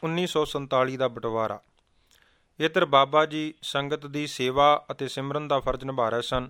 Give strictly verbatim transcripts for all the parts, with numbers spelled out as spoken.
ਉੱਨੀ ਸੌ ਸੰਤਾਲੀ ਦਾ ਬਟਵਾਰਾ। ਇੱਧਰ ਬਾਬਾ ਜੀ ਸੰਗਤ ਦੀ ਸੇਵਾ ਅਤੇ ਸਿਮਰਨ ਦਾ ਫਰਜ਼ ਨਿਭਾ ਰਹੇ ਸਨ।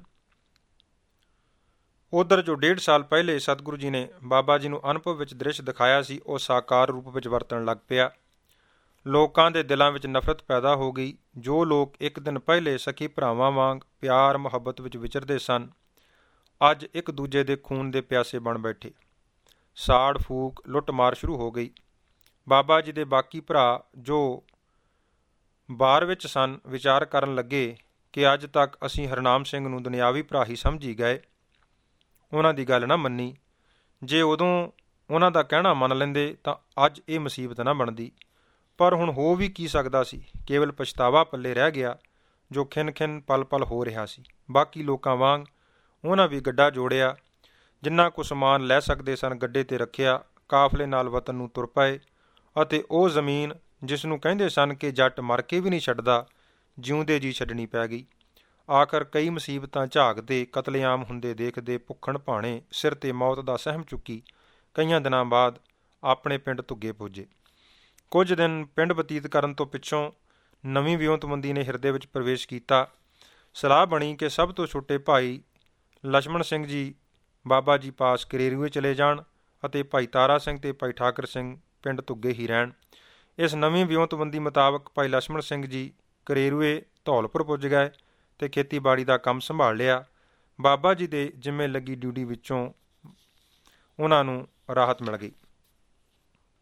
ਉੱਧਰ ਜੋ ਡੇਢ ਸਾਲ ਪਹਿਲੇ ਸਤਿਗੁਰੂ ਜੀ ਨੇ ਬਾਬਾ ਜੀ ਨੂੰ ਅਨੁਭਵ ਵਿੱਚ ਦ੍ਰਿਸ਼ ਦਿਖਾਇਆ ਸੀ, ਉਹ ਸਾਕਾਰ ਰੂਪ ਵਿੱਚ ਵਰਤਣ ਲੱਗ ਪਿਆ। ਲੋਕਾਂ ਦੇ ਦਿਲਾਂ ਵਿੱਚ ਨਫ਼ਰਤ ਪੈਦਾ ਹੋ ਗਈ। ਜੋ ਲੋਕ ਇੱਕ ਦਿਨ ਪਹਿਲੇ ਸਖੀ ਭਰਾਵਾਂ ਵਾਂਗ ਪਿਆਰ ਮੁਹੱਬਤ ਵਿੱਚ ਵਿਚਰਦੇ ਸਨ, ਅੱਜ ਇੱਕ ਦੂਜੇ ਦੇ ਖੂਨ ਦੇ ਪਿਆਸੇ ਬਣ ਬੈਠੇ। ਸਾੜ ਫੂਕ ਲੁੱਟ ਮਾਰ ਸ਼ੁਰੂ ਹੋ ਗਈ। ਬਾਬਾ ਜੀ ਦੇ ਬਾਕੀ ਭਰਾ ਜੋ ਬਾਰ ਵਿੱਚ ਸਨ, ਵਿਚਾਰ ਕਰਨ ਲੱਗੇ ਕਿ ਅੱਜ ਤੱਕ ਅਸੀਂ ਹਰਨਾਮ ਸਿੰਘ ਨੂੰ ਦੁਨਿਆਵੀ ਭਰਾ ਹੀ ਸਮਝੀ ਗਏ, ਉਹਨਾਂ ਦੀ ਗੱਲ ਨਾ ਮੰਨੀ। ਜੇ ਉਦੋਂ ਉਹਨਾਂ ਦਾ ਕਹਿਣਾ ਮੰਨ ਲੈਂਦੇ ਤਾਂ ਅੱਜ ਇਹ ਮੁਸੀਬਤ ਨਾ ਬਣਦੀ। ਪਰ ਹੁਣ ਹੋ ਵੀ ਕੀ ਸਕਦਾ ਸੀ। ਕੇਵਲ ਪਛਤਾਵਾ ਪੱਲੇ ਰਹਿ ਗਿਆ ਜੋ ਖਿੰਨ ਖਿੰਨ ਪਲ ਪਲ ਹੋ ਰਿਹਾ ਸੀ। ਬਾਕੀ ਲੋਕਾਂ ਵਾਂਗ ਉਹਨਾਂ ਵੀ ਗੱਡਾ ਜੋੜਿਆ। ਜਿੰਨਾ ਕੁ ਸਮਾਨ ਲੈ ਸਕਦੇ ਸਨ ਗੱਡੇ 'ਤੇ ਰੱਖਿਆ। ਕਾਫਲੇ ਨਾਲ ਵਤਨ ਨੂੰ ਤੁਰ ਪਏ ਅਤੇ ਉਹ ਜ਼ਮੀਨ ਜਿਸ ਨੂੰ ਕਹਿੰਦੇ ਸਨ ਕਿ ਜੱਟ ਮਰ ਕੇ ਵੀ ਨਹੀਂ ਛੱਡਦਾ, ਜਿਉਂਦੇ ਜੀ ਛੱਡਣੀ ਪੈ ਗਈ। ਆਖਰ ਕਈ ਮੁਸੀਬਤਾਂ ਝਾਕਦੇ ਕਤਲੇਆਮ ਹੁੰਦੇ ਦੇਖਦੇ ਭੁੱਖਣ ਭਾਣੇ ਸਿਰ 'ਤੇ ਮੌਤ ਦਾ ਸਹਿਮ ਚੁੱਕੀ ਕਈਆਂ ਦਿਨਾਂ ਬਾਅਦ ਆਪਣੇ ਪਿੰਡ ਧੁੱਗੇ ਪੁੱਜੇ। ਕੁਝ ਦਿਨ ਪਿੰਡ ਬਤੀਤ ਕਰਨ ਤੋਂ ਪਿੱਛੋਂ ਨਵੀਂ ਵਿਉਂਤਬੰਦੀ ਨੇ ਹਿਰਦੇ ਵਿੱਚ ਪ੍ਰਵੇਸ਼ ਕੀਤਾ। ਸਲਾਹ ਬਣੀ ਕਿ ਸਭ ਤੋਂ ਛੋਟੇ ਭਾਈ ਲਛਮਣ ਸਿੰਘ ਜੀ ਬਾਬਾ ਜੀ ਪਾਸ ਕਰੇਰੂਏ ਚਲੇ ਜਾਣ ਅਤੇ ਭਾਈ ਤਾਰਾ ਸਿੰਘ ਅਤੇ ਭਾਈ ਠਾਕਰ ਸਿੰਘ ਪਿੰਡ ਧੁੱਗੇ ਹੀ ਰਹਿਣ। ਇਸ ਨਵੀਂ ਵਿਉਂਤਬੰਦੀ ਮੁਤਾਬਕ ਭਾਈ ਲਛਮਣ ਸਿੰਘ ਜੀ ਕਰੇਰੂਏ ਧੌਲਪੁਰ ਪੁੱਜ ਗਏ ਅਤੇ ਖੇਤੀਬਾੜੀ ਦਾ ਕੰਮ ਸੰਭਾਲ ਲਿਆ। ਬਾਬਾ ਜੀ ਦੇ ਜਿੰਮੇ ਲੱਗੀ ਡਿਊਟੀ ਵਿੱਚੋਂ ਉਹਨਾਂ ਨੂੰ ਰਾਹਤ ਮਿਲ ਗਈ।